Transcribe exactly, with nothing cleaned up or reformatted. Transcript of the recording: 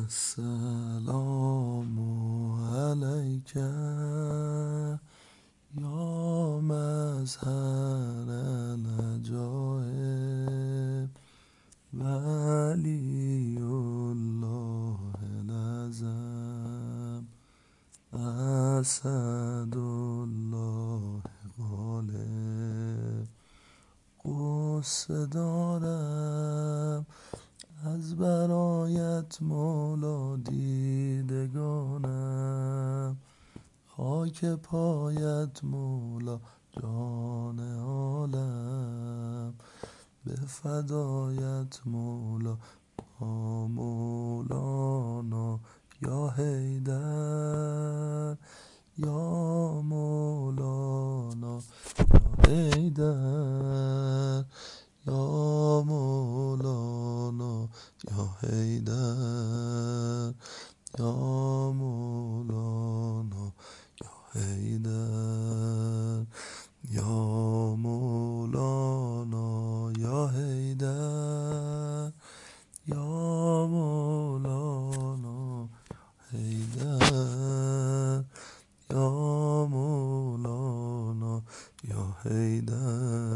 السلام علیک یا مظهر العجایب ولی الله العظم اسد الله غالب. قصه دارم از برایت مولا دیدگانم، خاک پایت مولا جان عالم، به فدایت مولا با مولانا یا حیدر یا مولانا یا حیدر یا مولانا یا حیدر یا مولانا یا حیدر یا مولانا یا حیدر یا مولانا حیدر یا مولانا یا حیدر.